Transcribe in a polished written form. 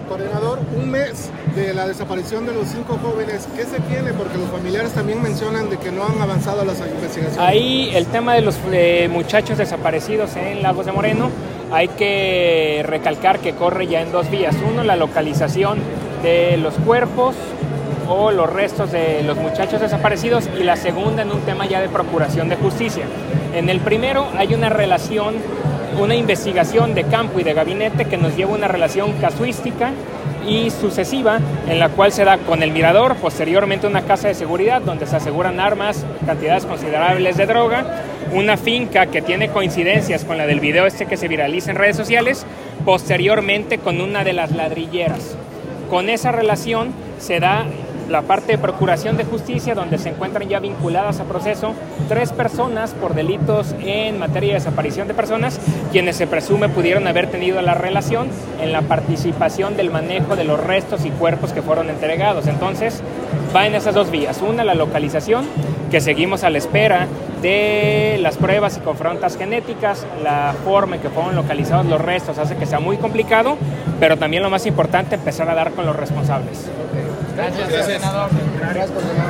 Coordinador, un mes de la desaparición de los 5 jóvenes, ¿qué se tiene? Porque los familiares también mencionan de que no han avanzado las investigaciones. Ahí el tema de los muchachos desaparecidos en Lagos de Moreno, hay que recalcar que corre ya en 2 vías. Uno, la localización de los cuerpos o los restos de los muchachos desaparecidos, y la segunda en un tema ya de procuración de justicia. En el primero hay una relación, una investigación de campo y de gabinete que nos lleva a una relación casuística y sucesiva, en la cual se da con el Mirador, posteriormente una casa de seguridad donde se aseguran armas, cantidades considerables de droga, una finca que tiene coincidencias con la del video que se viraliza en redes sociales, posteriormente con una de las ladrilleras. Con esa relación se da la parte de procuración de justicia, donde se encuentran ya vinculadas a proceso 3 personas por delitos en materia de desaparición de personas, quienes se presume pudieron haber tenido la relación en la participación del manejo de los restos y cuerpos que fueron entregados. Entonces, va en esas 2 vías. Una, la localización, que seguimos a la espera de las pruebas y confrontas genéticas. La forma en que fueron localizados los restos hace que sea muy complicado, pero también lo más importante, empezar a dar con los responsables. Gracias, senador. Gracias,